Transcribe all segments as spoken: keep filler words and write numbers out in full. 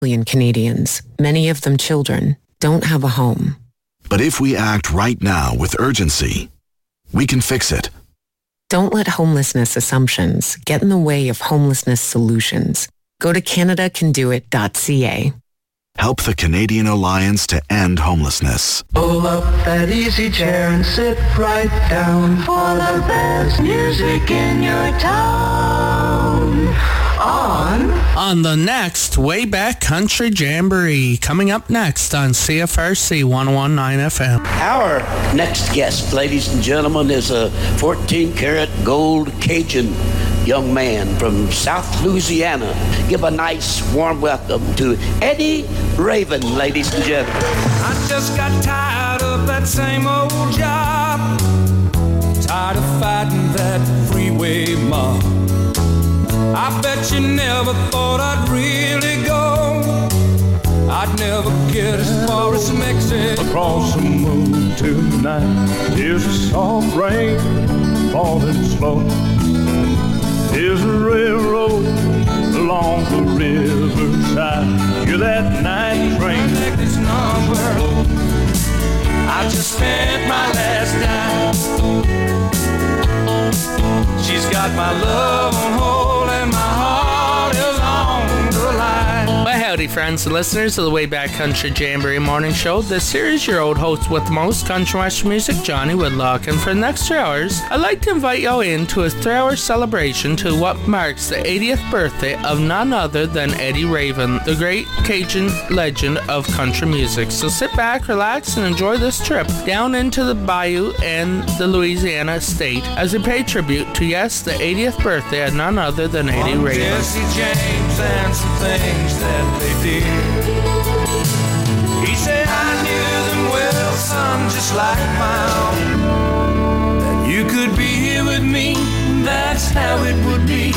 million Canadians, many of them children, don't have a home. But if we act right now with urgency, we can fix it. Don't let homelessness assumptions get in the way of homelessness solutions. Go to canada can do it dot c a. Help the Canadian Alliance to End Homelessness. Pull up that easy chair and sit right down for the best music in your town. On... On the next Way Back Country Jamboree, coming up next on C F R C one oh one point nine F M. Our next guest, ladies and gentlemen, is a fourteen karat gold Cajun young man from South Louisiana. Give a nice warm welcome to Eddie Raven, ladies and gentlemen. I just got tired of that same old job, tired of fighting that freeway mob. I bet you never thought I'd really go. I'd never get as far as Mexico. Across the moon tonight, there's a soft rain falling slow. There's a railroad along the riverside. You're that night train. Take this number. I just spent my last dime. She's got my love on hold and my heart is on the line. Well, howdy, friends and listeners of the Way Back Country Jamboree Morning Show. This here is your old host with the most country western music, Johnny Woodlock. And for the next three hours, I'd like to invite y'all into a three-hour celebration to what marks the eightieth birthday of none other than Eddie Raven, the great Cajun legend of country music. So sit back, relax, and enjoy this trip down into the bayou and the Louisiana state as we pay tribute to, yes, the eightieth birthday of none other than Eddie One Raven. Jesse James and some things that they did. He said, I knew them well, son, just like my own. That you could be here with me, that's how it would be,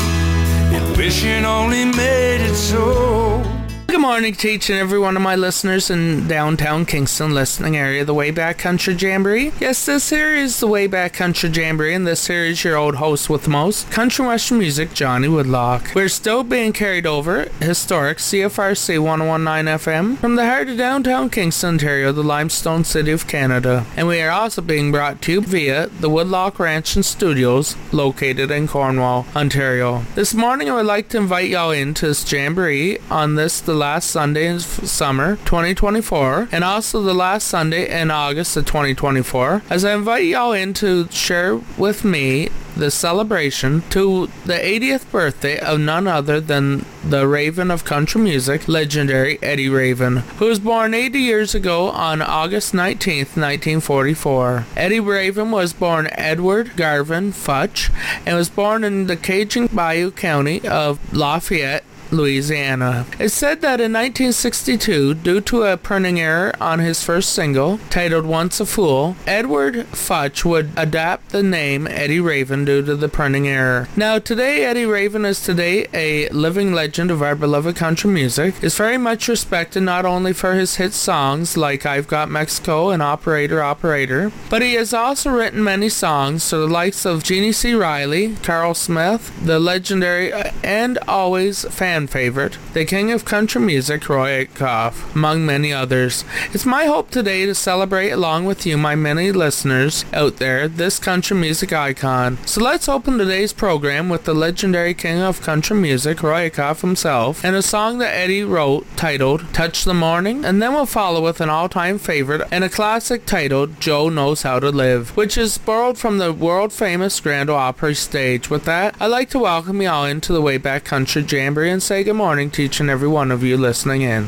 if wishing only made it so. Good morning to each and every one of my listeners in downtown Kingston listening area of the Way Back Country Jamboree. Yes, this here is the Way Back Country Jamboree, and this here is your old host with the most country western music, Johnny Woodlock. We're still being carried over historic C F R C one oh one point nine F M from the heart of downtown Kingston, Ontario, the limestone city of Canada. And we are also being brought to you via the Woodlock Ranch and Studios located in Cornwall, Ontario. This morning I would like to invite y'all into this jamboree on this, the last Sunday in summer twenty twenty-four, and also the last Sunday in August of twenty twenty-four, as I invite y'all in to share with me the celebration to the eightieth birthday of none other than the Raven of country music, legendary Eddie Raven, who was born eighty years ago on August nineteenth, nineteen forty-four. Eddie Raven was born Edward Garvin Futch and was born in the Cajun Bayou County of Lafayette, Louisiana. It's said that in nineteen sixty-two, due to a printing error on his first single, titled Once a Fool, Edward Futch would adapt the name Eddie Raven due to the printing error. Now, today, Eddie Raven is today a living legend of our beloved country music, is very much respected not only for his hit songs like I've Got Mexico and Operator, Operator, but he has also written many songs to the likes of Jeannie C. Riley, Carl Smith, the legendary and always fan favorite, the king of country music, Roy Acuff, among many others. It's my hope today to celebrate along with you, my many listeners out there, this country music icon. So let's open today's program with the legendary king of country music, Roy Acuff himself, and a song that Eddie wrote titled Touch the Morning, and then we'll follow with an all-time favorite and a classic titled Joe Knows How to Live, which is borrowed from the world-famous Grand Ole Opry stage. With that, I'd like to welcome you all into the Way Back Country Jamboree and say good morning to each and every one of you listening in.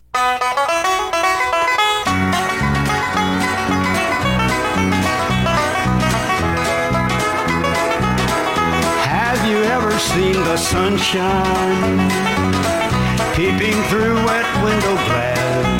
Have you ever seen the sunshine peeping through wet window glass?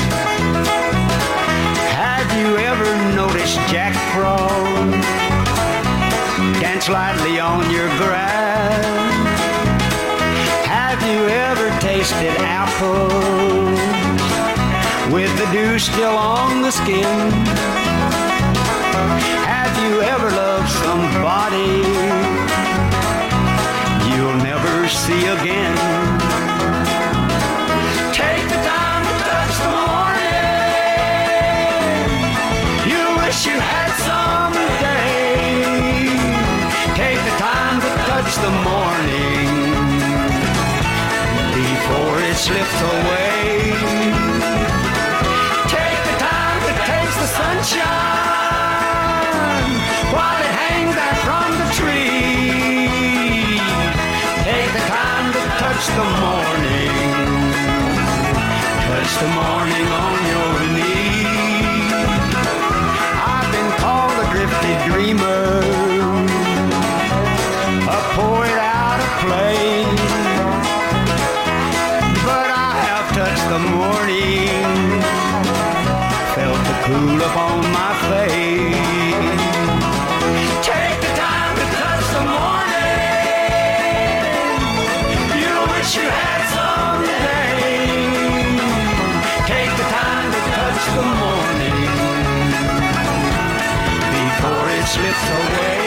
Have you ever noticed Jack Frost dance lightly on your grass? Have you ever tasted apples with the dew still on the skin? Have you ever loved somebody you'll never see again? Take the time to the morning on your knee. I've been called a drifty dreamer, a poet out of place, but I have touched the morning, felt the cool upon my face. Take the time to touch the morning, you'll wish you had someday. Take the time to touch the morning before it slips away.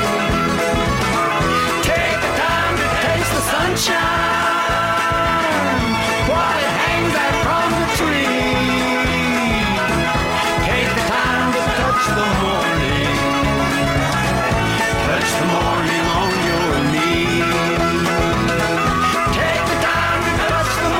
Take the time to taste the sunshine while it hangs out from the tree. Take the time to touch the morning, touch the morning on your knee. Take the time to touch the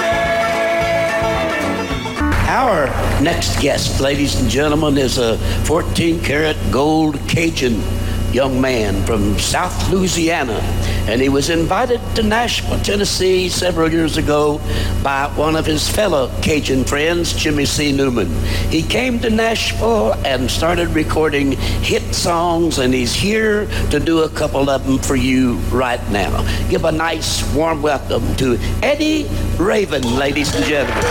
morning. Our next guest, ladies and gentlemen, is a fourteen karat gold Cajun young man from South Louisiana. And he was invited to Nashville, Tennessee several years ago by one of his fellow Cajun friends, Jimmy C. Newman. He came to Nashville and started recording hit songs, and he's here to do a couple of them for you right now. Give a nice warm welcome to Eddie Raven, ladies and gentlemen.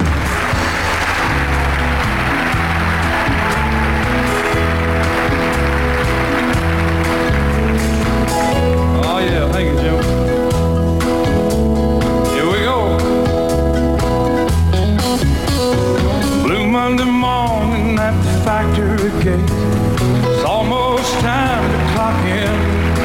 It's almost time to clock in.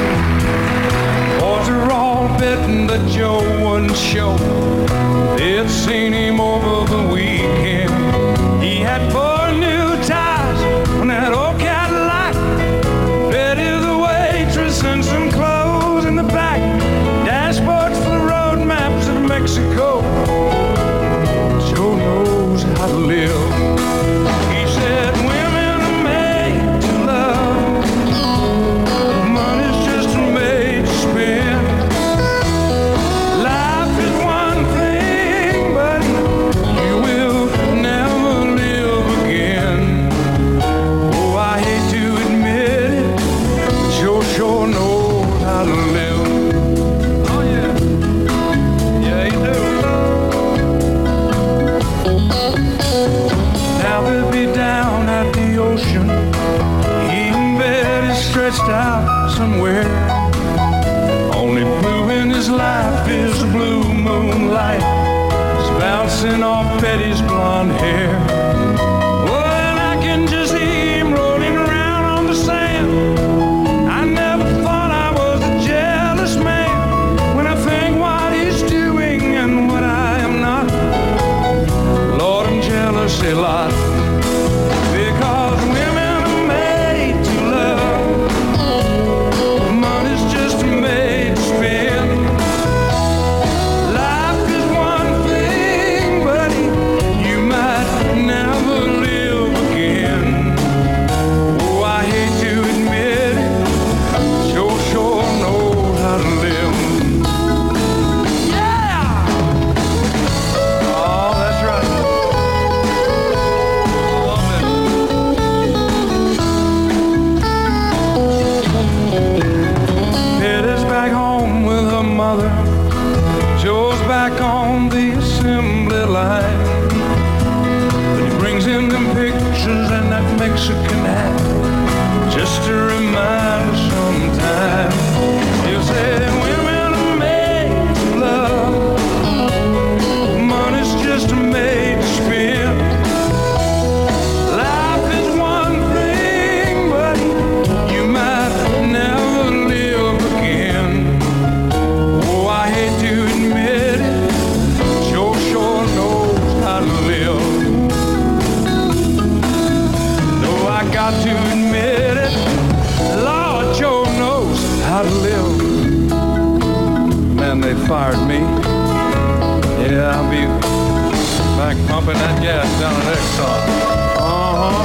Boys are all betting that Joe wouldn't show. They'd seen him over the weekend. He had four new tires on that old Cadillac. Betty the waitress and some clothes in the back. Dashboards full of road maps of Mexico. Joe knows how to live. He said, out somewhere. Only blue in his life is the blue moonlight. It's bouncing off Betty's blonde hair. Oh, and I can just see him rolling around on the sand. I never thought I was a jealous man. When I think what he's doing and what I am not, Lord, I'm jealous a lot. Because women are made to love. Joe's back on the assembly line, but he brings in them pictures and that Mexican hat, just to remind us sometime. He'll say women are made to love, money's just made to spend. Life is one thing, but you might never live again. Oh, I hate to admit it, Joe sure knows how to live. No, I got to admit it, Lord, Joe knows how to live. Man, they fired me. Yeah, I'll be back pumping that gas down at Exxon. Uh-huh.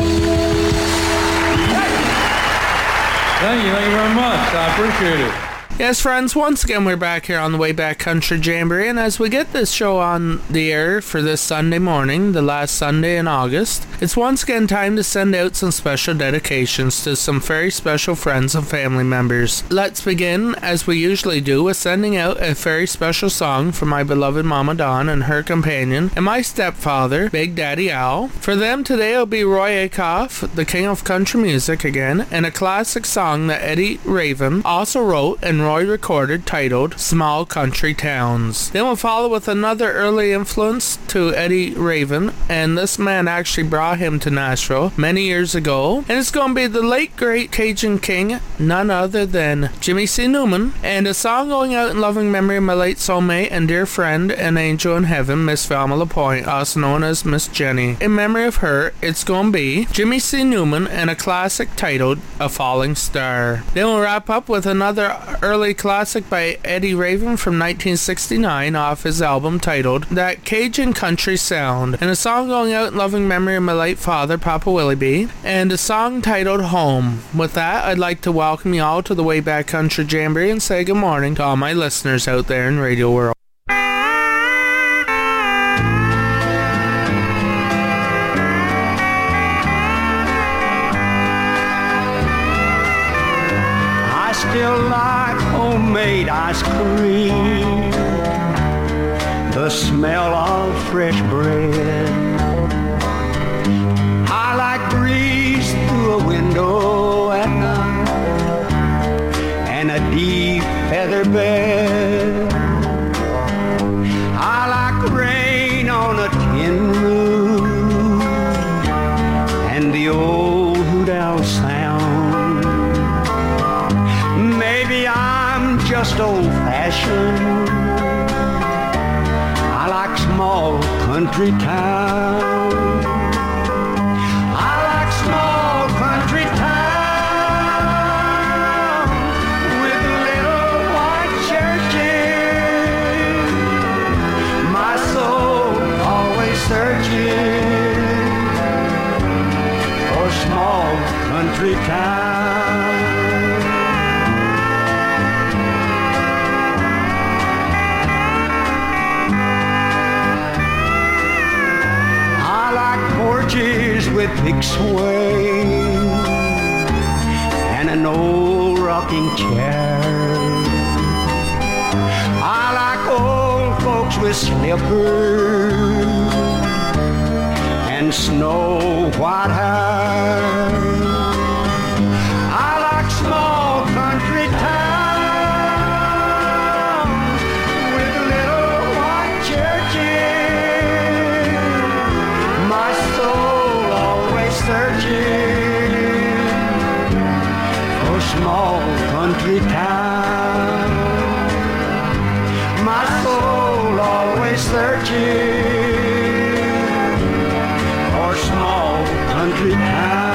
Thank you, thank you very much. I appreciate it. Yes, friends, once again we're back here on the Way Back Country Jamboree, and as we get this show on the air for this Sunday morning, the last Sunday in August, it's once again time to send out some special dedications to some very special friends and family members. Let's begin, as we usually do, with sending out a very special song for my beloved Mama Dawn and her companion, and my stepfather, Big Daddy Al. For them today will be Roy Acuff, the king of country music again, and a classic song that Eddie Raven also wrote and Roy recorded titled Small Country Towns. Then we'll follow with another early influence to Eddie Raven, and this man actually brought him to Nashville many years ago, and it's going to be the late great Cajun king, none other than Jimmy C. Newman, and a song going out in loving memory of my late soulmate and dear friend and angel in heaven, Miss Velma LaPointe, also known as Miss Jenny. In memory of her, it's going to be Jimmy C. Newman and a classic titled A Falling Star. Then we'll wrap up with another early Early classic by Eddie Raven from nineteen sixty-nine off his album titled That Cajun Country Sound, and a song going out in loving memory of my late father, Papa Willie B, and a song titled Home. With that, I'd like to welcome you all to the Way Back Country Jamboree and say good morning to all my listeners out there in Radio World. Still like homemade ice cream, the smell of fresh bread. I like breeze through a window at night and a deep feather bed. I like rain on a tin roof and the old hoot owl sound. Just old-fashioned. I like small country towns. I like small country towns with little white churches. My soul always searching for small country towns. With big swing and an old rocking chair. I like old folks with slippers and snow white hair. I like small country towns with little white churches. My soul searching for small country town. My soul always searching for small country town.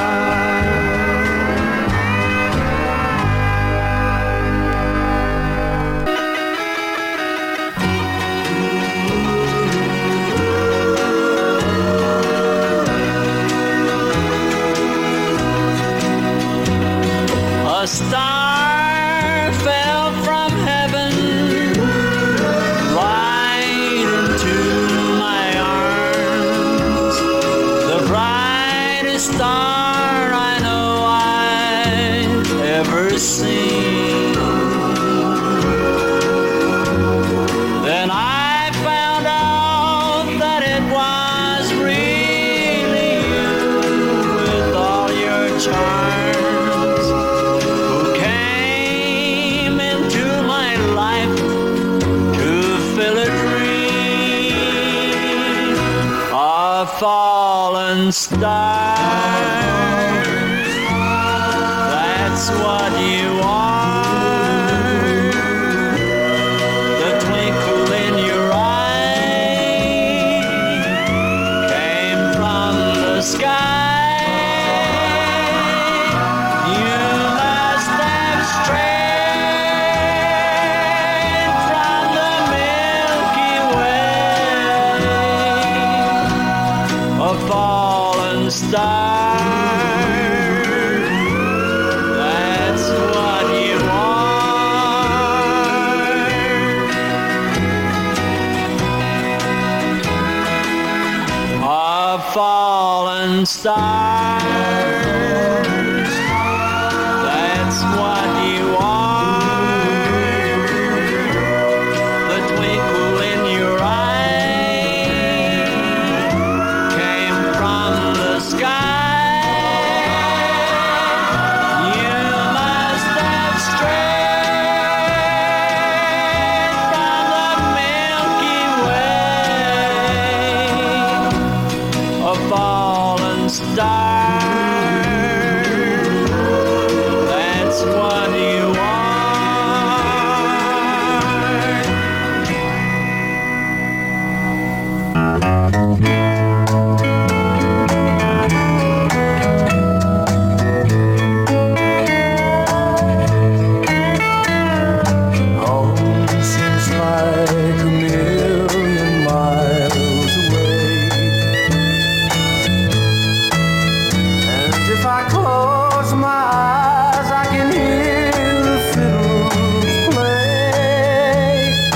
A star fell from heaven right into my arms, the brightest star I know I've ever seen. Then I found out that it was really you with all your charms. Fallen star, that's what you are. The twinkle in your eye came from the sky. You must have strayed from the Milky Way. A fallen star, that's falling stars. That's what you are. The twinkle in your eye came from the sky. You must have strayed from the Milky Way, a fallen star. That's what you are. Home seems like a million miles away. And if I close my eyes, I can hear the fiddles play.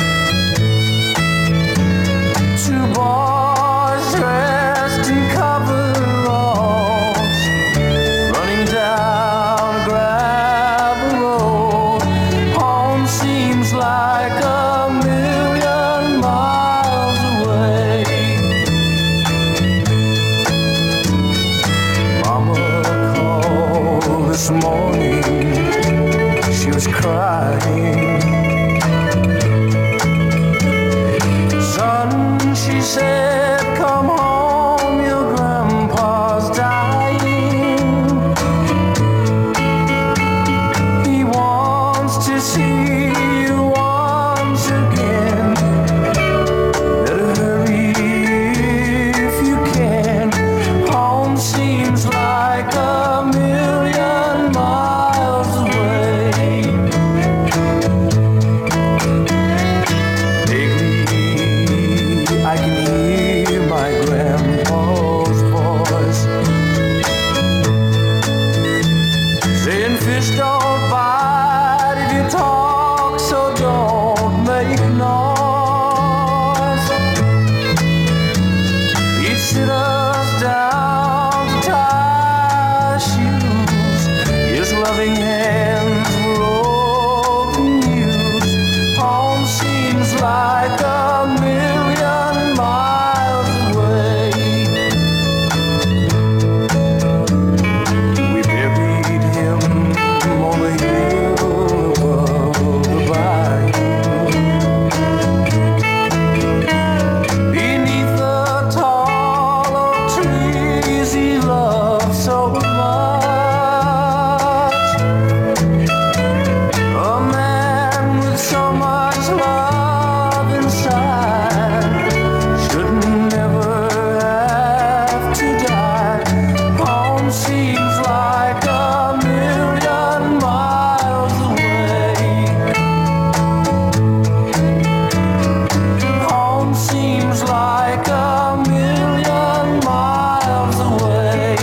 Two boys dressed in coveralls, running down a gravel road. Home seems like a million miles away. Mama called this morning, she was crying. Son, she said, come home, your grandpa's dying. He wants to see you once again. Better hurry if you can. Home seems like a million miles away. Vaguely, I can hear my grandpa's voice saying, fish don't bite if you talk, so don't make noise. He'd sit us down to tie our shoes. His loving hands were open used. Home seems like a million miles away. We buried him on the hill above the bayou. Beneath the tall oak trees he loved so much. A man with so much love inside should never have to die. Home seems like a million miles away. Home seems like a million miles away.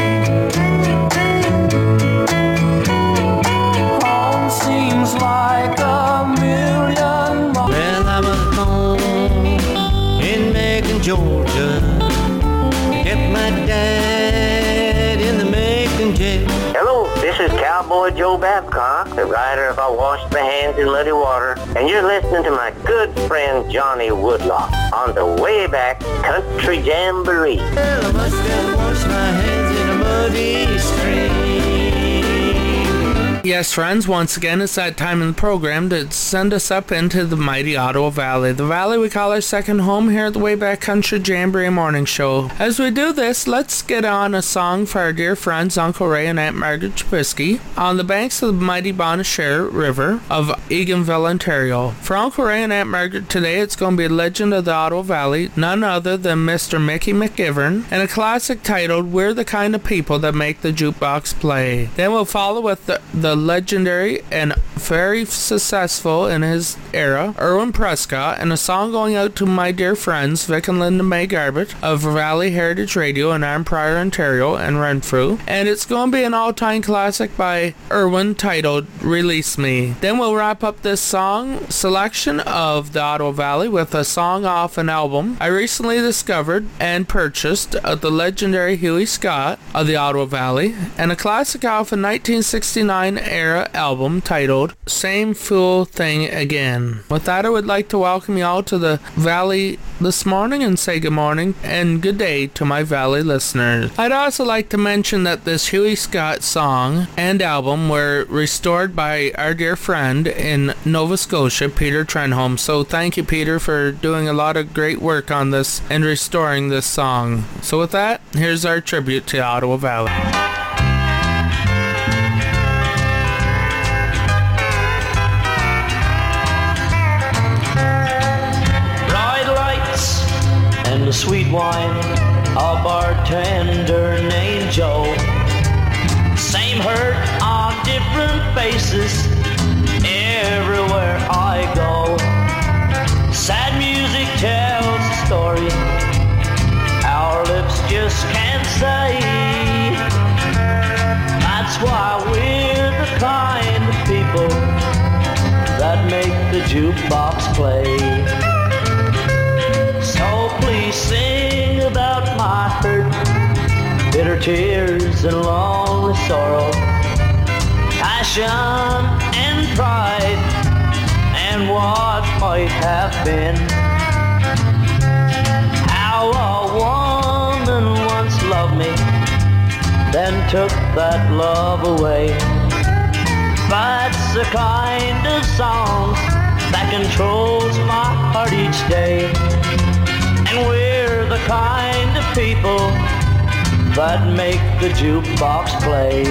Home seems like a million miles. Well, I was born in Macon, Georgia. Kept my dad in the Macon jail. Hello, this is Cowboy Joe Babcock, the writer of I Washed My Hands in Muddy Water, and you're listening to my good friend Johnny Woodlock on the Wayback Country Jamboree. Well, I must have washed my hands in a muddy stream. Yes, friends, once again, it's that time in the program to send us up into the mighty Ottawa Valley. The valley we call our second home here at the Wayback Country Jamboree Morning Show. As we do this, let's get on a song for our dear friends Uncle Ray and Aunt Margaret Trubisky on the banks of the mighty Bonnechere River of Eganville, Ontario. For Uncle Ray and Aunt Margaret today, it's going to be Legend of the Ottawa Valley, none other than Mister Mickey McGivern, and a classic titled We're the Kind of People That Make the Jukebox Play. Then we'll follow with the, the the legendary and very successful in his era, Irwin Prescott, and a song going out to my dear friends Vic and Linda May Garbutt of Valley Heritage Radio in Arnprior, Ontario, and Renfrew. And it's going to be an all-time classic by Irwin titled Release Me. Then we'll wrap up this song selection of the Ottawa Valley with a song off an album I recently discovered and purchased of the legendary Hughie Scott of the Ottawa Valley, and a classic off a nineteen sixty-nine era album titled Same Fool Thing Again. With that, I would like to welcome you all to the Valley this morning and say good morning and good day to my Valley listeners. I'd also like to mention that this Hughie Scott song and album were restored by our dear friend in Nova Scotia, Peter Trenholm. So thank you, Peter, for doing a lot of great work on this and restoring this song. So with that, here's our tribute to Ottawa Valley. And the sweet wine, a bartender named Joe. Same hurt on different faces everywhere I go. Sad music tells a story our lips just can't say. That's why we're the kind of people that make the jukebox play. So please sing about my hurt, bitter tears and lonely sorrow, passion and pride, and what might have been. How a woman once loved me, then took that love away. That's the kind of song that controls my heart each day. And we're the kind of people that make the jukebox play.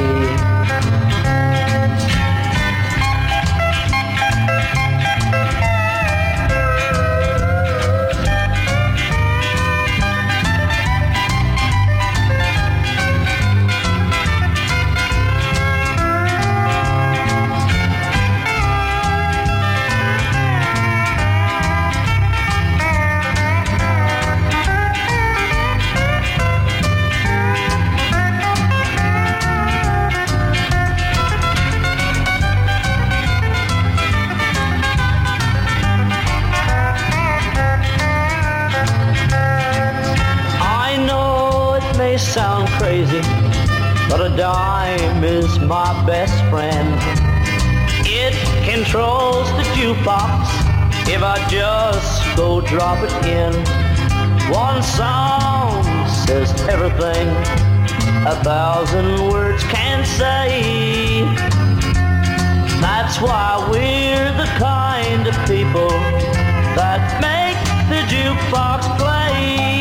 Sound crazy, but a dime is my best friend. It controls the jukebox if I just go drop it in. One song says everything a thousand words can't say. That's why we're the kind of people that make the jukebox play.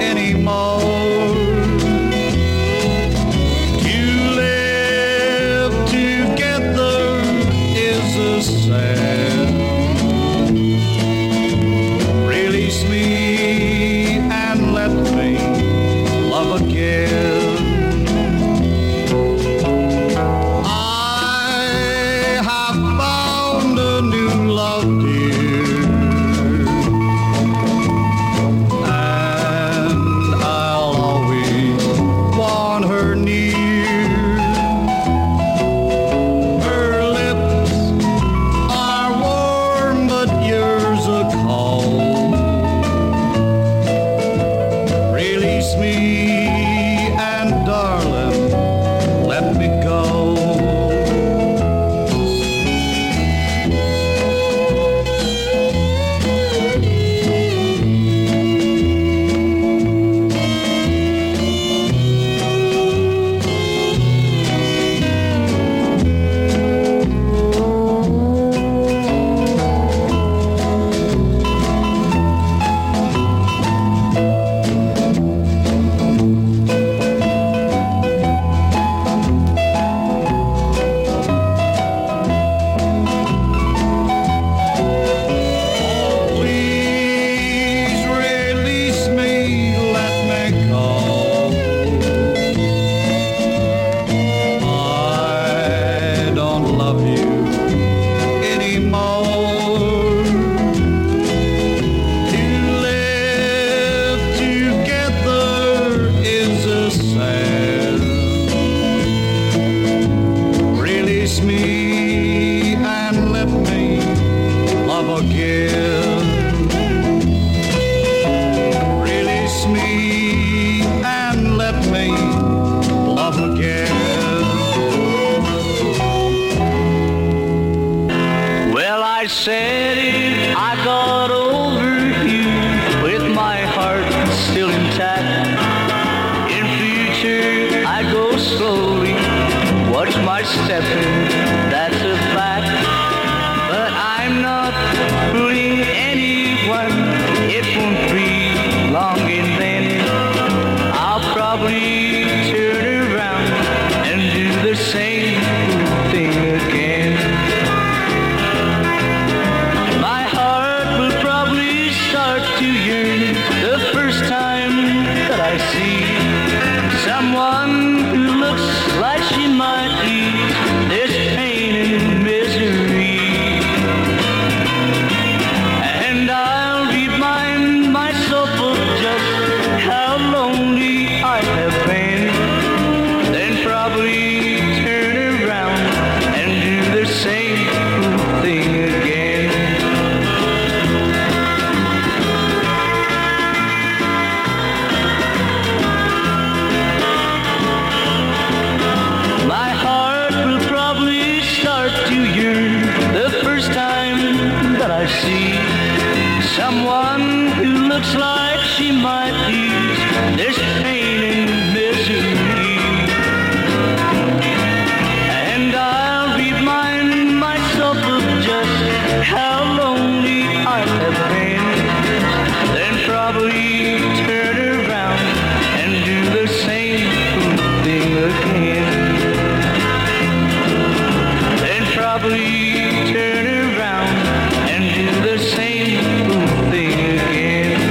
You live slowly. Watch my stepping, that's a fact. But I'm not fooling anyone. It won't be long and then I'll probably turn around and do the same thing again. My heart will probably start to yearn the first time that I see someone who looks like she might ease this pain and misery. And I'll remind myself of just how lonely I have been, then probably turn around and do the same thing again. My heart will probably start to yearn the first time that I see someone who looks like she might ease this pain and misery. And I'll remind myself of just how lonely I have been, then probably turn around and do the same thing again. Then probably turn around and do the same thing again.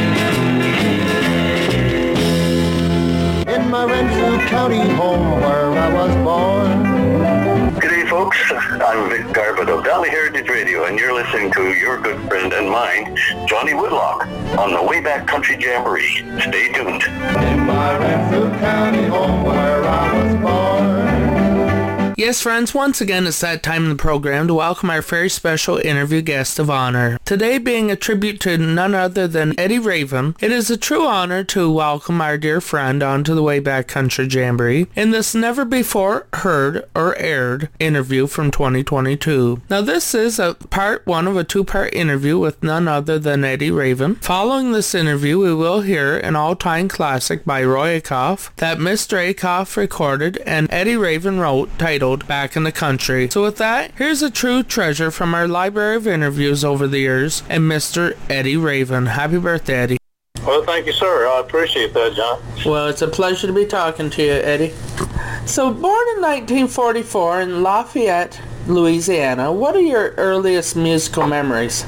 In my Renfrew County home where I was born. G'day folks, I'm Vic Garbutt of Valley Heritage Radio, and you're listening to your good friend and mine, Johnny Woodlock, on the Wayback Country Jamboree. Stay tuned. In my Renfrew County home where I was born. Yes, friends, once again it's that time in the program to welcome our very special interview guest of honor. Today being a tribute to none other than Eddie Raven, it is a true honor to welcome our dear friend onto the Wayback Country Jamboree in this never before heard or aired interview from twenty twenty-two. Now this is a part one of a two-part interview with none other than Eddie Raven. Following this interview we will hear an all-time classic by Roy Acuff that Mister Acuff recorded and Eddie Raven wrote, titled Back in the Country. So with that, here's a true treasure from our library of interviews over the years and Mister Eddie Raven. Happy birthday, Eddie. Well, thank you, sir. I appreciate that, John. Well, it's a pleasure to be talking to you, Eddie. So, born in nineteen forty-four in Lafayette, Louisiana, what are your earliest musical memories?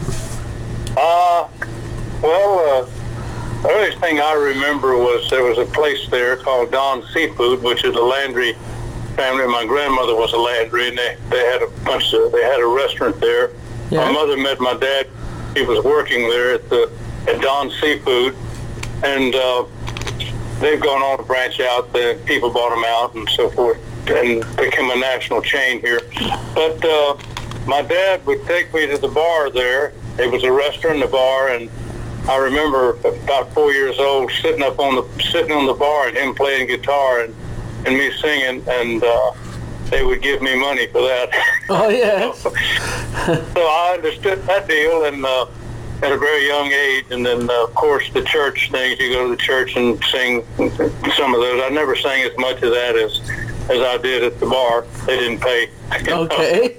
Uh, well, uh, the earliest thing I remember was there was a place there called Don Seafood, which is a Landry family. My grandmother was a Landry, and they, they had a bunch of, they had a restaurant there. Yeah. My mother met my dad. He was working there at the at Don Seafood, and uh, they've gone on to branch out. The people bought them out and so forth, and became a national chain here. But uh, my dad would take me to the bar there. It was a restaurant, a bar, and I remember about four years old sitting up on the sitting on the bar and him playing guitar and, and me singing, and uh, they would give me money for that. Oh, yes. so, so I understood that deal, and uh, at a very young age, and then, uh, of course, the church things. You go to the church and sing some of those. I never sang as much of that as, as I did at the bar. They didn't pay. Okay.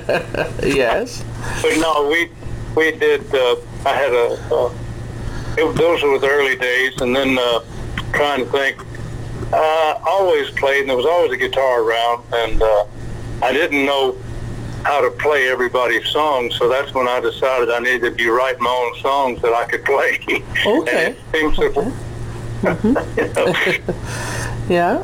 Yes. But no, we we did, uh, I had a, uh, it, those were the early days, and then uh, trying to think, I always played, and there was always a guitar around, and uh, I didn't know how to play everybody's songs, so that's when I decided I needed to be writing my own songs that I could play. Okay. And it seems to, okay. Mm-hmm. you know. Yeah.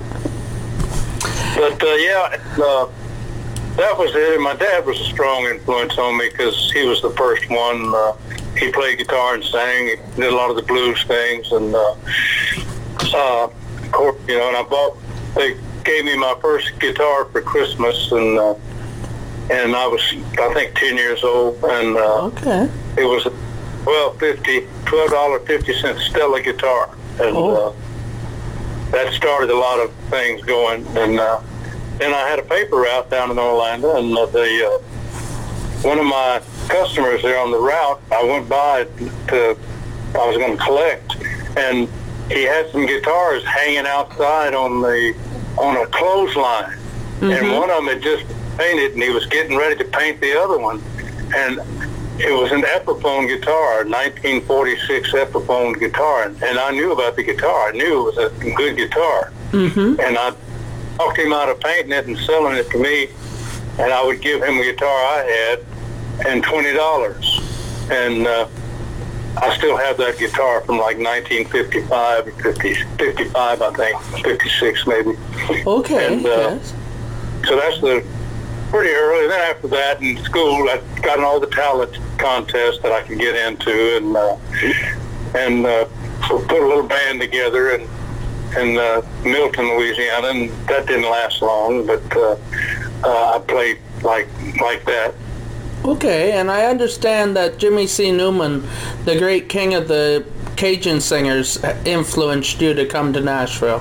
But, uh, yeah, uh, that was it. And my dad was a strong influence on me because he was the first one. Uh, he played guitar and sang. He did a lot of the blues things, and, uh, uh, of course, you know, and I bought, they gave me my first guitar for Christmas, and uh, and I was, I think, ten years old, and uh, okay. It was a twelve fifty, twelve dollar fifty cent Stella guitar, and oh. uh, that started a lot of things going. And uh, then I had a paper route down in Orlando, and uh, the uh, one of my customers there on the route, I went by to, I was going to collect, and he had some guitars hanging outside on the on a clothesline, Mm-hmm. and one of them had just painted, and he was getting ready to paint the other one, and it was an Epiphone guitar, nineteen forty-six Epiphone guitar, and, and I knew about the guitar. I knew it was a good guitar, Mm-hmm. and I talked him out of painting it and selling it to me, and I would give him the guitar I had and twenty dollars, and uh, I still have that guitar from like nineteen fifty-five, fifty, fifty-five, I think, fifty-six maybe. Okay, and, uh, yes. So that's the pretty early. Then after that, in school, I got in all the talent contests that I could get into, and uh, and uh, so put a little band together in in uh, Milton, Louisiana, and that didn't last long. But uh, uh, I played like like that. Okay, and I understand that Jimmy C. Newman, the great king of the Cajun singers, influenced you to come to Nashville.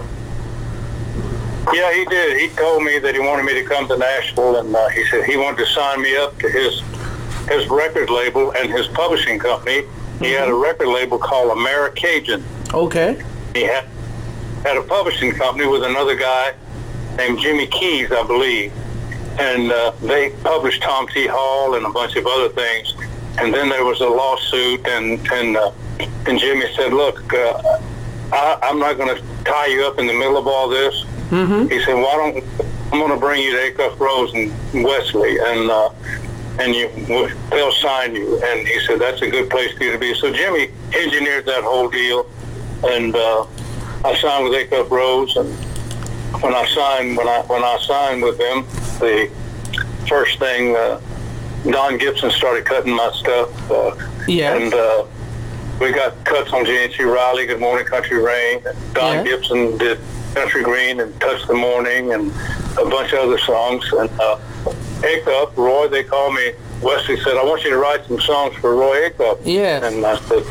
Yeah, he did. He told me that he wanted me to come to Nashville, and uh, he said he wanted to sign me up to his his record label and his publishing company. He mm-hmm. had a record label called Americajun. Okay. He had had a publishing company with another guy named Jimmy Keys, I believe, and uh, they published Tom T. Hall and a bunch of other things. And then there was a lawsuit, and and uh, and Jimmy said, "Look, uh, I, I'm not going to tie you up in the middle of all this." Mm-hmm. He said, "Why don't I'm going to bring you to Acuff Rose and Wesley, and uh, and you they'll sign you." And he said, "That's a good place for you to be." So Jimmy engineered that whole deal, and uh, I signed with Acuff Rose. And when I signed when I when I signed with them, the first thing uh, Don Gibson started cutting my stuff. Uh, yeah. And uh, we got cuts on J N C Riley, Good Morning Country Rain. Don yeah. Gibson did Country Green and Touch the Morning and a bunch of other songs. And uh, Acuff, Roy, they called me. Wesley said, "I want you to write some songs for Roy Acuff." Yeah. And I said,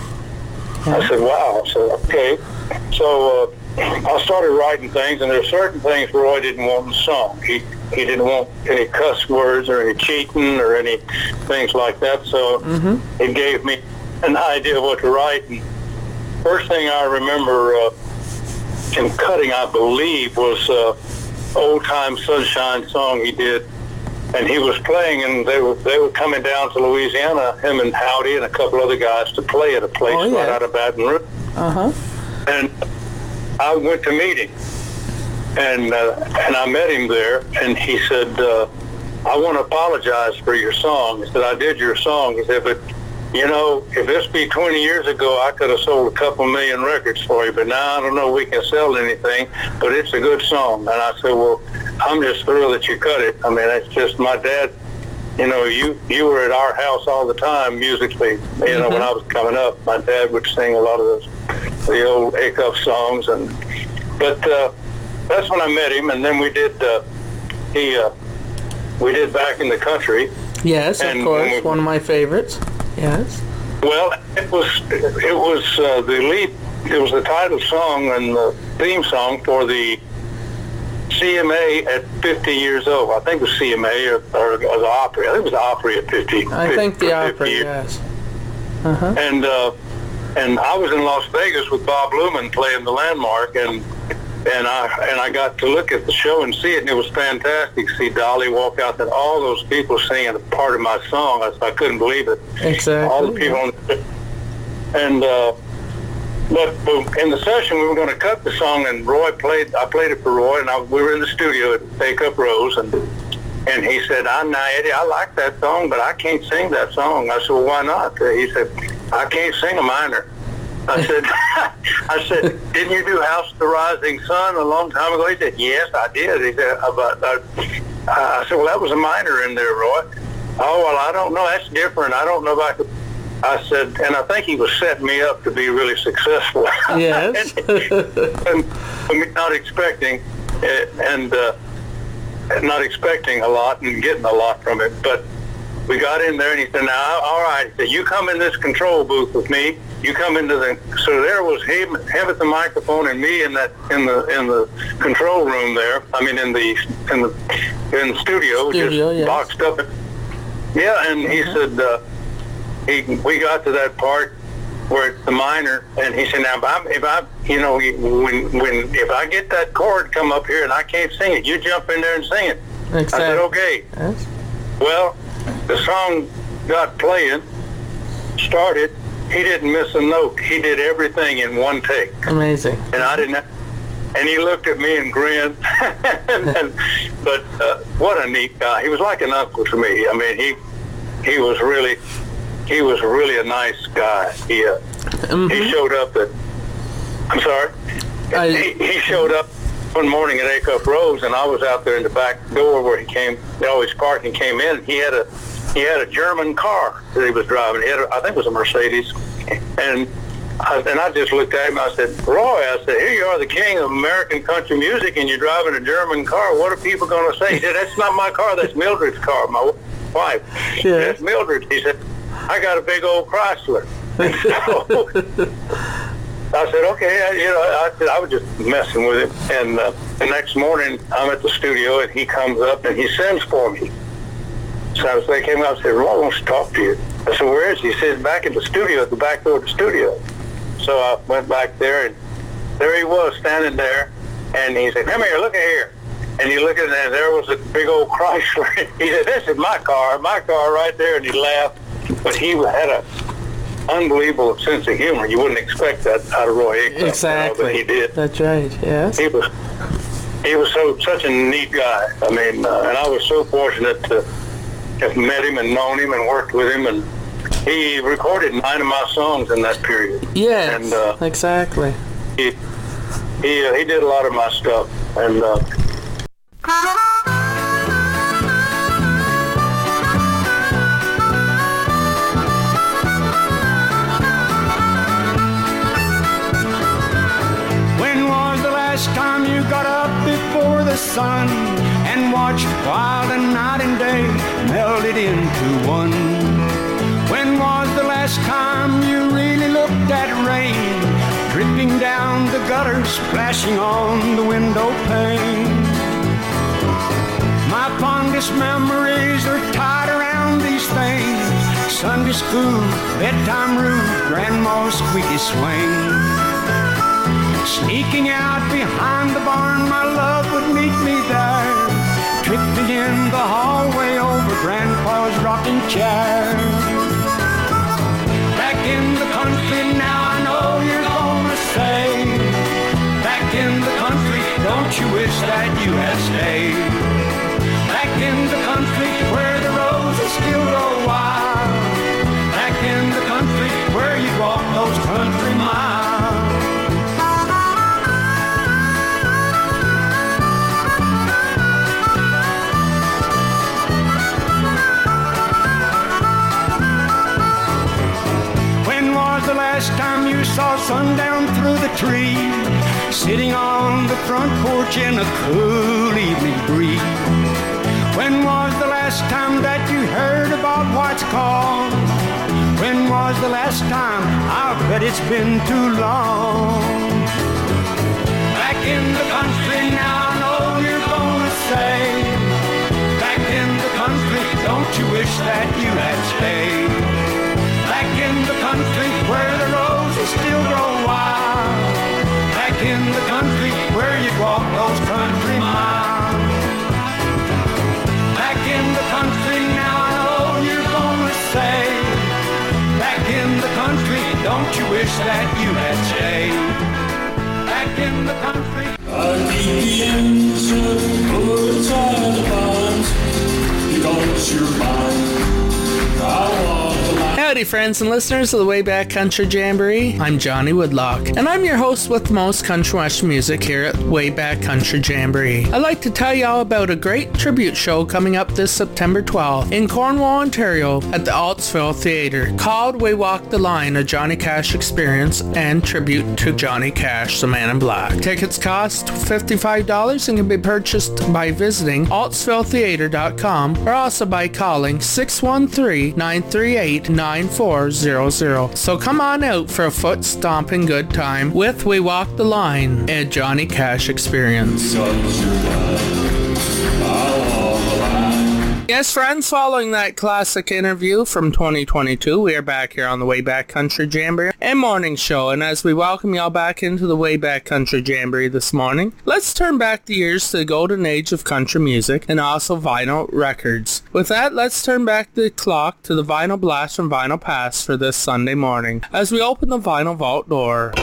I said, "Wow." I said, "Okay." So uh, I started writing things, and there are certain things Roy didn't want in the song. He he didn't want any cuss words or any cheating or any things like that. So mm-hmm. it gave me an idea of what to write. And first thing I remember uh, in cutting, I believe, was uh, Old Time Sunshine song he did. And he was playing, and they were they were coming down to Louisiana, him and Howdy and a couple other guys, to play at a place oh, yeah. right out of Baton Rouge. Uh-huh. And I went to meet him, and uh, and I met him there, and he said, uh, "I want to apologize for your song." He said, "I did your song." He said, "But, you know, if this be twenty years ago, I could have sold a couple million records for you, but now I don't know we can sell anything, but it's a good song." And I said, "Well, I'm just thrilled that you cut it. I mean, it's just my dad, you know, you, you were at our house all the time musically. You mm-hmm. know, when I was coming up, my dad would sing a lot of those, the old Acuff songs. And But uh, that's when I met him, and then we did, uh, he, uh, we did Back in the Country. Yes, and, of course, we, one of my favorites. Yes. Well, it was, it was uh, the lead, it was the title song and the theme song for the C M A at fifty years old. I think it was C M A or, or, or the Opry. I think it was the Opry at fifty. I fifty, think the Opry, years. yes. Uh-huh. And uh, and I was in Las Vegas with Bob Luman playing the Landmark, and and I and I got to look at the show and see it, and it was fantastic to see Dolly walk out and all those people singing a part of my song. I, I couldn't believe it. Exactly. All the people, on the, and. Uh, But, but in the session, we were going to cut the song, and Roy played. I played it for Roy, and I, we were in the studio at Acuff Rose, and and he said, "I know, Eddie, I like that song, but I can't sing that song." I said, "Well, why not?" He said, "I can't sing a minor." I said, "I said, didn't you do House of the Rising Sun a long time ago?" He said, "Yes, I did." He said, "But uh, I said, well, that was a minor in there, Roy." "Oh, well, I don't know. That's different. I don't know if I could." I said, and I think he was setting me up to be really successful. Yes. and, and not expecting, and uh, not expecting a lot and getting a lot from it. But we got in there, and he said, "Now, all right." He said, "You come in this control booth with me. You come into the." So there was him, him at the microphone, and me in that in the in the control room there. I mean, in the in the in the studio, studio just yes. boxed up. Yeah, and he mm-hmm. said. Uh, He, we got to that part where it's the minor, and he said, now if I, if I, you know, when when if I get that chord come up here and I can't sing it, you jump in there and sing it. Exactly. I said, okay. Yes. Well, the song got playing, started. He didn't miss a note. He did everything in one take. Amazing. And I didn't. And he looked at me and grinned. and, but uh, what a neat guy. He was like an uncle to me. I mean, he he was really he was really a nice guy. He uh, mm-hmm. he showed up at. I'm sorry. I, he, he showed up one morning at Acuff Rose, and I was out there in the back door where he came. They always parked and came in. He had a he had a German car that he was driving. He had a, I think it was a Mercedes, and. I, and I just looked at him. I said, Roy, I said, here you are, the king of American country music, and you're driving a German car. What are people going to say? He said, that's not my car. That's Mildred's car, my wife. Yeah. That's Mildred. He said, I got a big old Chrysler. And so I said, okay. I, you know, I, said, I was just messing with him. And uh, the next morning, I'm at the studio, and he comes up, and he sends for me. So I was, they came out and said, Roy wants to talk to you. I said, where is he? He said, back in the studio, at the back door of the studio. So I went back there, and there he was standing there, and he said, come here, look at here. And he looked at it, and there was a big old Chrysler. He said, this is my car, my car right there, and he laughed. But he had a unbelievable sense of humor. You wouldn't expect that out of Roy Acuff. Exactly. But he did. That's right, yes. He was he was so such a neat guy. I mean, uh, and I was so fortunate to have met him and known him and worked with him, and he recorded nine of my songs in that period. Yes, and, uh, exactly. He he, uh, he did a lot of my stuff. And uh, when was the last time you got up before the sun and watched while the night and day melded into one? When was the last time you really looked at rain dripping down the gutter, splashing on the window pane? My fondest memories are tied around these things: Sunday school, bedtime room, grandma's squeaky swing. Sneaking out behind the barn, my love would meet me there, tripping in the hallway over grandpa's rocking chair. Back in the country now, I know you're gonna say, back in the country, don't you wish that you had stayed? Back in the country where the roses still grow wild, back in the country where you walk those country miles. The last time you saw sundown through the trees, sitting on the front porch in a cool evening breeze? When was the last time that you heard about White's call? When was the last time? I bet it's been too long. Back in the country now, I know you're gonna say, back in the country, don't you wish that you had stayed? Back in the country where the roses still grow wild, back in the country where you walk those country miles. Back in the country now, I know you're gonna say, back in the country, don't you wish that you had stayed? Back in the country. I need the answer for the tired times. You don't your mind. I want. Howdy friends and listeners of the Wayback Country Jamboree. I'm Johnny Woodlock, and I'm your host with the most country western music here at Wayback Country Jamboree. I'd like to tell you all about a great tribute show coming up this September twelfth in Cornwall, Ontario at the Altsville Theatre called We Walk the Line, a Johnny Cash experience and tribute to Johnny Cash, the Man in Black. Tickets cost fifty-five dollars and can be purchased by visiting altsville theatre dot com or also by calling six one three, nine three eight, nine four zero zero. So come on out for a foot stomping good time with We Walk the Line, a Johnny Cash experience. Yes, friends, following that classic interview from twenty twenty-two, we are back here on the Way Back Country Jamboree and Morning Show. And as we welcome y'all back into the Way Back Country Jamboree this morning, let's turn back the years to the golden age of country music and also vinyl records. With that, let's turn back the clock to the Vinyl Blast from Vinyl Pass for this Sunday morning as we open the vinyl vault door.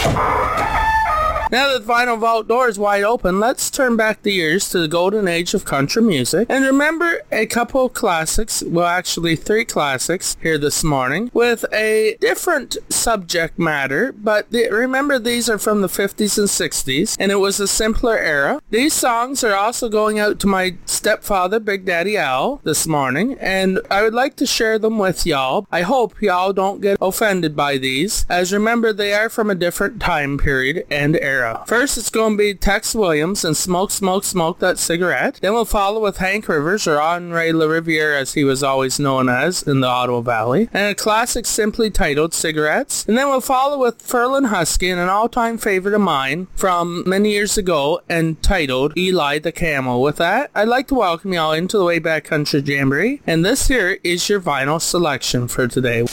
Now that the Vinyl Vault door is wide open, let's turn back the years to the golden age of country music and remember a couple of classics, well actually three classics here this morning with a different subject matter, but the, remember these are from the fifties and sixties and it was a simpler era. These songs are also going out to my stepfather, Big Daddy Al, this morning, and I would like to share them with y'all. I hope y'all don't get offended by these, as remember they are from a different time period and era. First, it's going to be Tex Williams and Smoke, Smoke, Smoke That Cigarette. Then we'll follow with Hank Rivers, or Henri LaRiviere as he was always known as in the Ottawa Valley, and a classic simply titled Cigarettes. And then we'll follow with Ferlin Husky and an all-time favorite of mine from many years ago entitled Eli the Camel. With that, I'd like to welcome y'all into the Way Back Country Jamboree, and this here is your vinyl selection for today.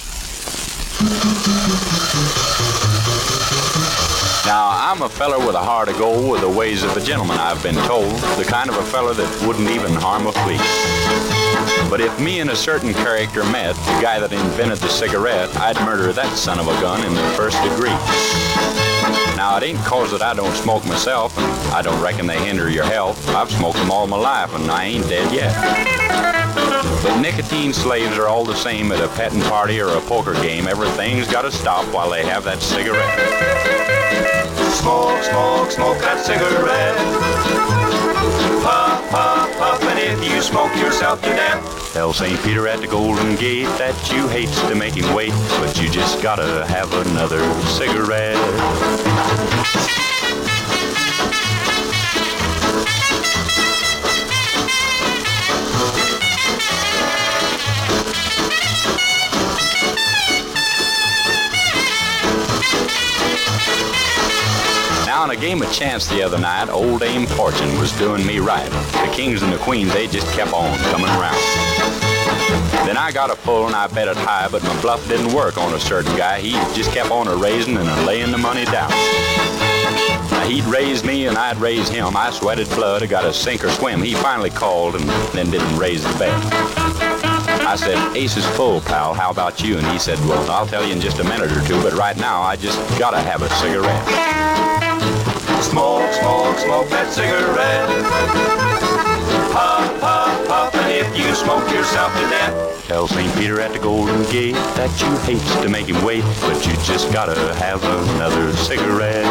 Now, I'm a feller with a heart of gold with the ways of a gentleman, I've been told, the kind of a feller that wouldn't even harm a flea. But if me and a certain character met, the guy that invented the cigarette, I'd murder that son of a gun in the first degree. Now, it ain't cause that I don't smoke myself, and I don't reckon they hinder your health. I've smoked them all my life, and I ain't dead yet. But nicotine slaves are all the same at a petting party or a poker game. Everything's got to stop while they have that cigarette. Smoke, smoke, smoke that cigarette. Puff, puff, puff, and if you smoke yourself to death. Tell Saint Peter at the Golden Gate that you hates to make him wait, but you just gotta have another cigarette. Now, in a game of chance the other night, old Dame Fortune was doing me right. The kings and the queens, they just kept on coming around. Then I got a pull and I bet it high, but my bluff didn't work on a certain guy. He just kept on a-raising and a-laying the money down. Now, he'd raise me and I'd raise him. I sweated blood, I got to sink or swim. He finally called and then didn't raise the bet. I said, ace is full, pal, how about you? And he said, well, I'll tell you in just a minute or two, but right now I just gotta have a cigarette. Smoke, smoke, smoke that cigarette. Puff, puff, puff, and if you smoke yourself to death. Tell Saint Peter at the Golden Gate that you hates to make him wait, but you just gotta have another cigarette.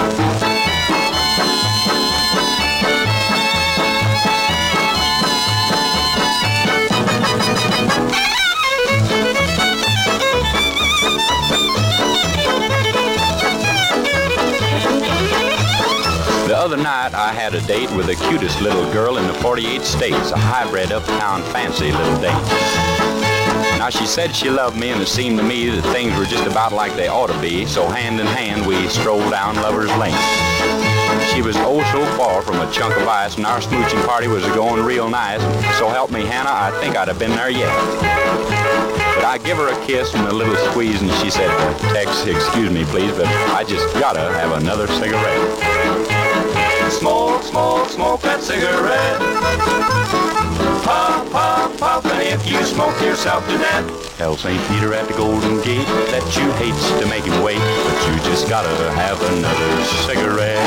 The other night I had a date with the cutest little girl in the forty-eight states, a hybrid uptown fancy little date. Now she said she loved me and it seemed to me that things were just about like they ought to be, so hand in hand we strolled down Lover's Lane. She was oh so far from a chunk of ice and our smooching party was going real nice, so help me Hannah, I think I'd have been there yet. But I give her a kiss and a little squeeze and she said, Tex, excuse me please, but I just gotta have another cigarette. Smoke, smoke, smoke that cigarette. Puff, puff, puff, and if you smoke yourself to death. Tell Saint Peter at the Golden Gate that you hates to make him wait, but you just gotta have another cigarette.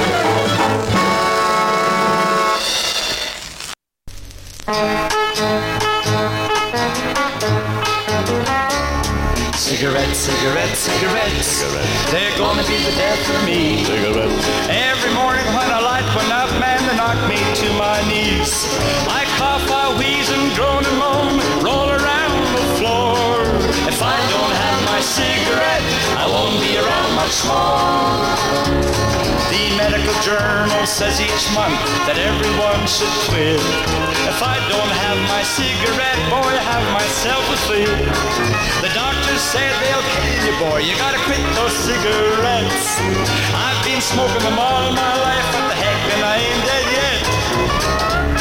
Cigarettes, cigarettes, cigarettes, cigarettes. They're gonna be the death of me. Cigarettes. Every morning when I light one up, man, they knock me to my knees. I cough, I wheeze and groan and moan, roll around the floor. If I don't have my cigarette, I won't be around much more. The medical journal says each month that everyone should quit. If I don't have my cigarette, boy, I have myself a fit. The doctors say they'll kill you, boy, you gotta quit those cigarettes. I've been smoking them all my life, what the heck, and I ain't dead yet.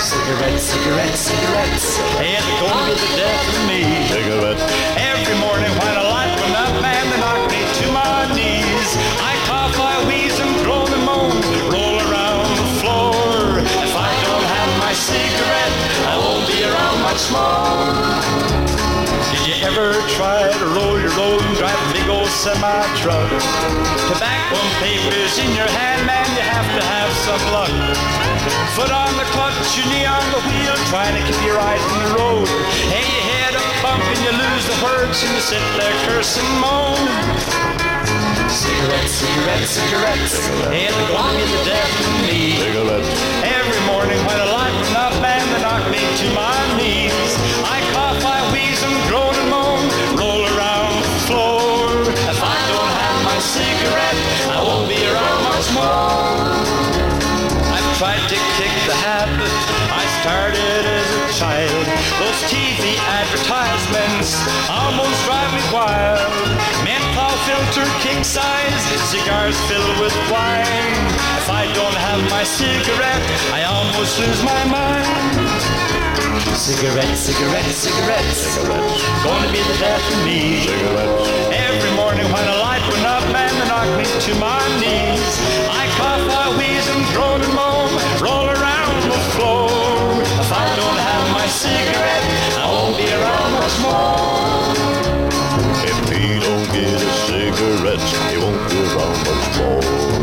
Cigarettes, cigarettes, cigarettes, it's gonna be the death of me. Cigarettes. Every morning when I light one up, man, they knock me to my knees. I cough, I wheeze and groan and moan, roll around the floor. If I don't have my cigarette, I won't be around much more. Did you ever try to roll your own, drive a big old semi-truck? Tobacco and papers in your hand, man, you have to have some luck. Foot on the clutch, your knee on the wheel, trying to keep your eyes on the road. Hey, you head up bump and you lose the words and you sit there curse and moan. Cigarettes, cigarettes, cigarettes, hey, they're gonna be the death of me. Cigarettes. Every morning when I light one up, man, they knock me to my knees. I cough, I wheeze and groan and moan, roll around the floor. If I don't have my cigarette, I won't be around much more. I've tried to kick the habit I started as a child. Those T V advertisements almost drive me wild. Menthol filter, king size, cigars filled with wine. If I don't have my cigarette, I almost lose my mind. Cigarettes, cigarettes, cigarettes, cigarettes, gonna be the death of me. Cigarettes. Every morning when I light one up, man, they knock me to my knees. I cough, I wheeze and groan and moan, roll around the floor. If I don't have my cigarette, I won't be around much more. If he don't get a cigarette, he won't be around much more.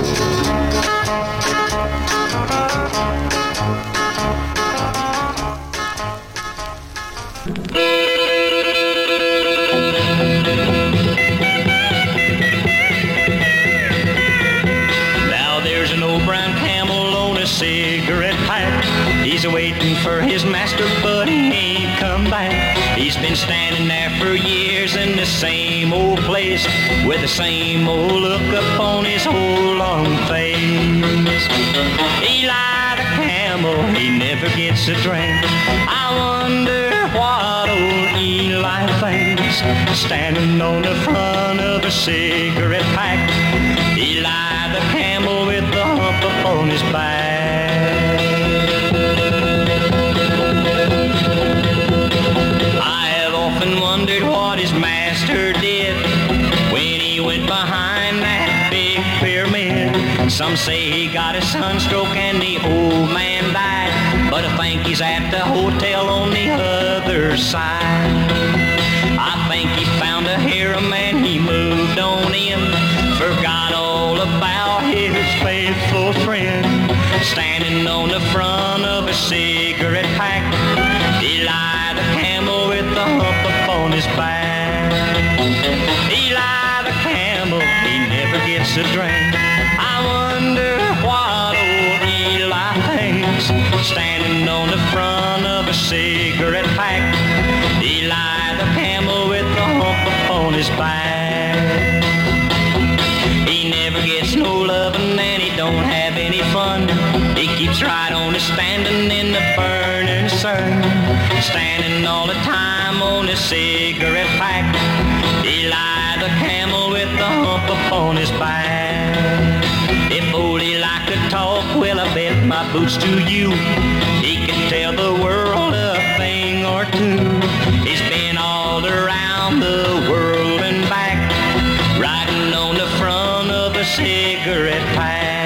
Now there's an old brown camel on a cigarette pack. He's waiting for his master, but he ain't come back. He's been standing there for years in the same old place, with the same old look upon his whole long face. Eli the camel, he never gets a drink. I wonder what old Eli thinks, standing on the front of a cigarette pack. Eli the camel with the hump upon his back. I have often wondered what his master did when he went behind that big pyramid. Some say he got a sunstroke and the old man died, but I think he's at the hotel on the other side. I think he found a harem and he moved on in, forgot all about his faithful friend, standing on the front of a cigarette pack. Eli the camel with the hump upon his back. Eli the camel, he never gets a drink. I wonder what old Eli thinks, standing on the front of a cigarette pack. Eli the camel with the hump upon his back. He never gets no lovin' and he don't have any fun. He keeps right on standing in the burning sun, standing all the time on his cigarette pack. Eli the camel with the hump upon his back. If old Eli could talk, well, I bet my boots to you he could tell the world a thing or two. He's been all around the world and back, riding on the front of a cigarette pack.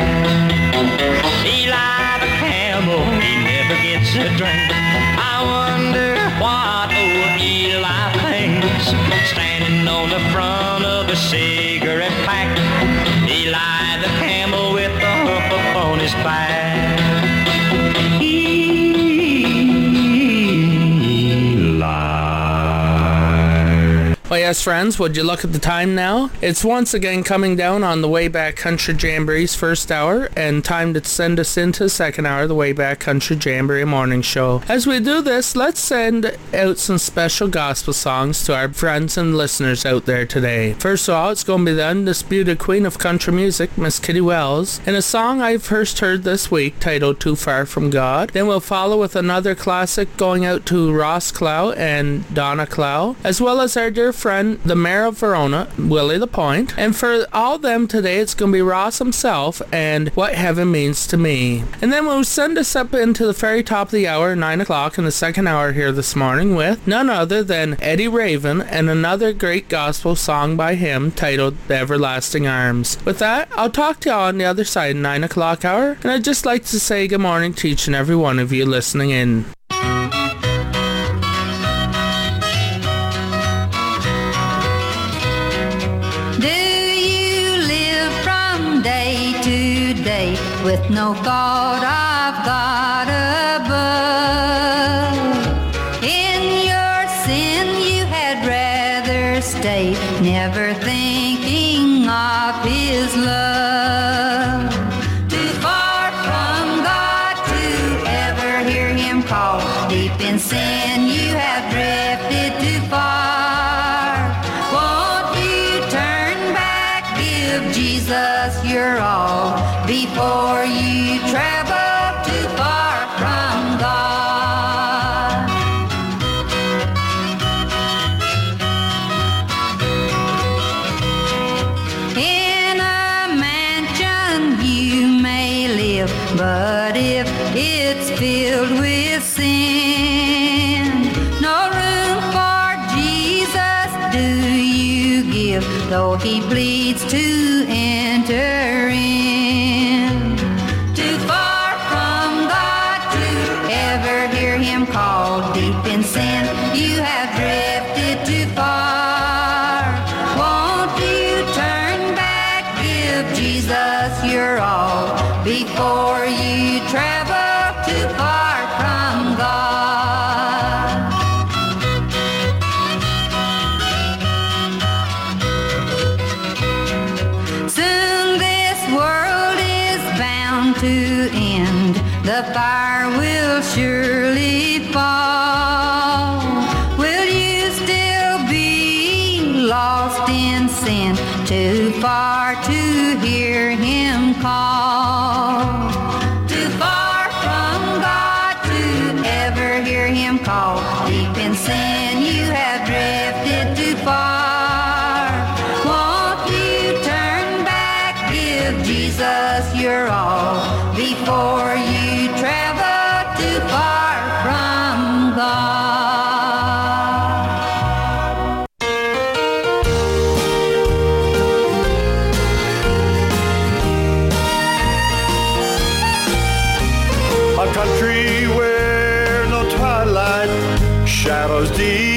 Eli the camel, he never gets a drink. I wonder what old Eli thinks, standing on the front of a cigarette pack. Eli the camel with the hump upon his back. Well, yes, friends, would you look at the time now? It's once again coming down on the Wayback Country Jamboree's first hour, and time to send us into the second hour of the Wayback Country Jamboree Morning Show. As we do this, let's send out some special gospel songs to our friends and listeners out there today. First of all, it's going to be the undisputed queen of country music, Miss Kitty Wells, in a song I first heard this week titled Too Far From God. Then we'll follow with another classic going out to Ross Clow and Donna Clow, as well as our dear friend friend, the mayor of Verona, Willie Lapointe. And for all them today, it's going to be Ross himself and What Heaven Means to Me. And then we'll send us up into the very top of the hour, nine o'clock in the second hour here this morning with none other than Eddie Raven and another great gospel song by him titled The Everlasting Arms. With that, I'll talk to y'all on the other side, nine o'clock hour. And I'd just like to say good morning to each and every one of you listening in. With no thought of God above. In your sin you had rather stay, never thinking of His love. Too far from God to ever hear Him call. Deep in sin you have drifted too far. Won't you turn back, give Jesus your all, before you travel too far from God. In a mansion you may live, but if it's filled with sin, no room for Jesus do you give, though He pleads to enter in. Called deep in sin, you have drifted too far. Won't you turn back, give Jesus your all, before you travel too far from God. Soon this world is bound to end, the fire will surely fall. Will you still be lost in sin, too far to hear Him call? Too far from God to ever hear Him call. Deep in sin you have drifted too far. Won't you turn back, give Jesus your all, before you travel too far from God. A country where no twilight shadows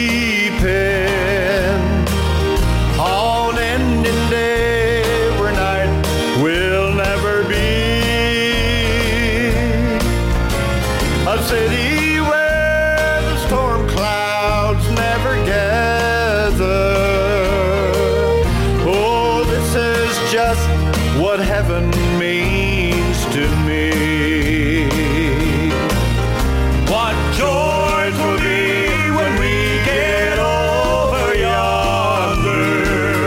deepen, on ending day where night will never be. A city where the storm clouds never gather. Oh, this is just what heaven means to me. What joys will be when we get over yonder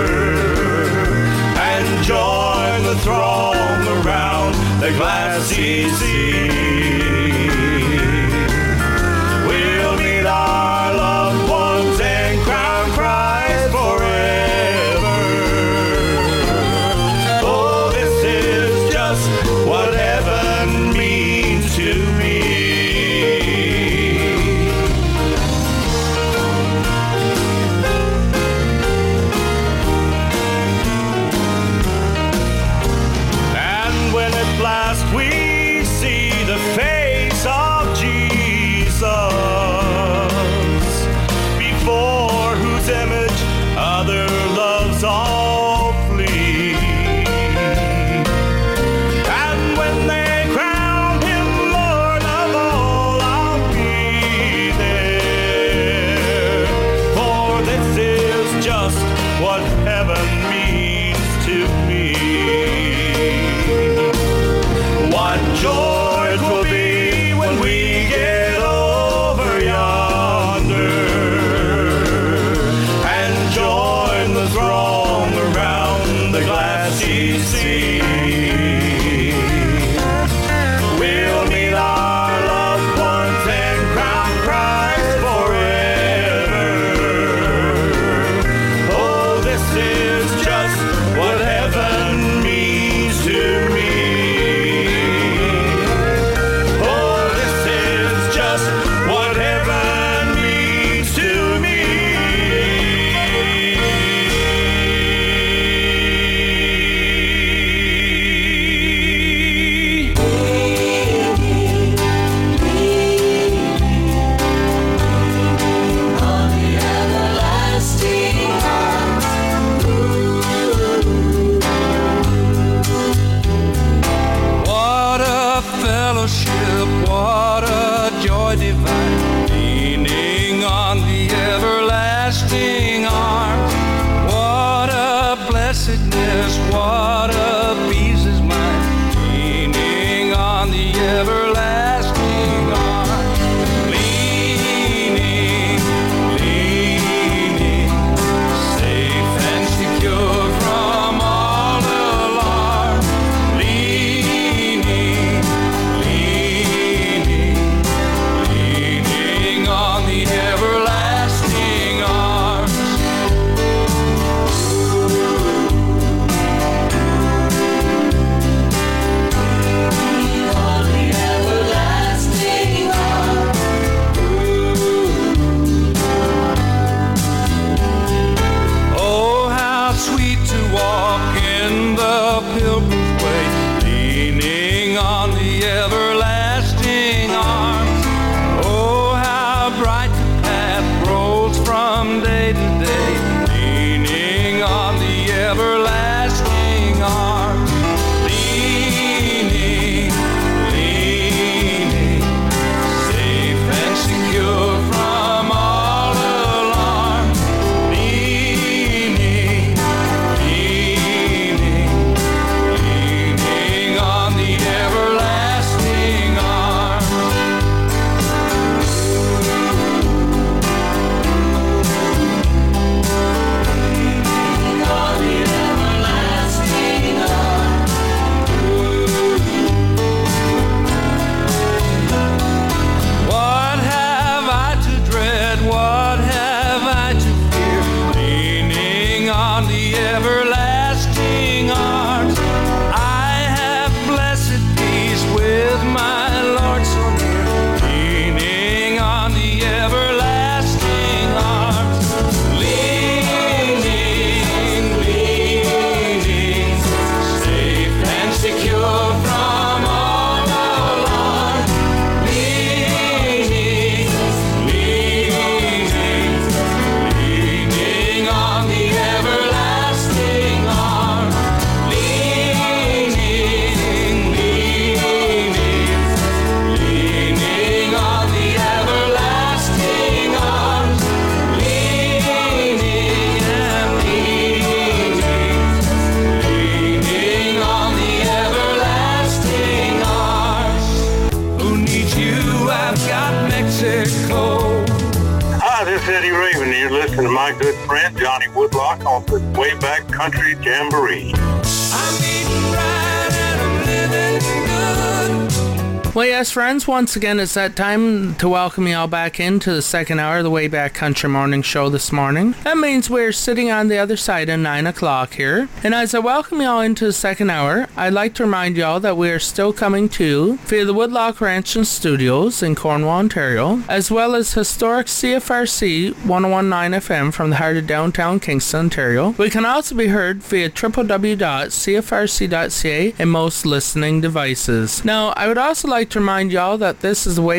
and join the throng around the glassy sea. We'll meet our loved ones and crown Christ forever. Oh, this is just what heaven Mexico. Hi, this is Eddie Raven. You're listening to my good friend Johnny Woodlock on the Way Back Country Jamboree. I'm eating right and I'm living good. Well, yes, friends, once again, it's that time to welcome you all back into the second hour of the Way Back Country Morning Show this morning. That means we're sitting on the other side of nine o'clock here. And as I welcome you all into the second hour, I'd like to remind you all that we are still coming to you via the Woodlock Ranch and Studios in Cornwall, Ontario, as well as historic C F R C one oh one point nine F M from the heart of downtown Kingston, Ontario. We can also be heard via w w w dot c f r c dot c a and most listening devices. Now, I would also like to remind y'all that this is the Way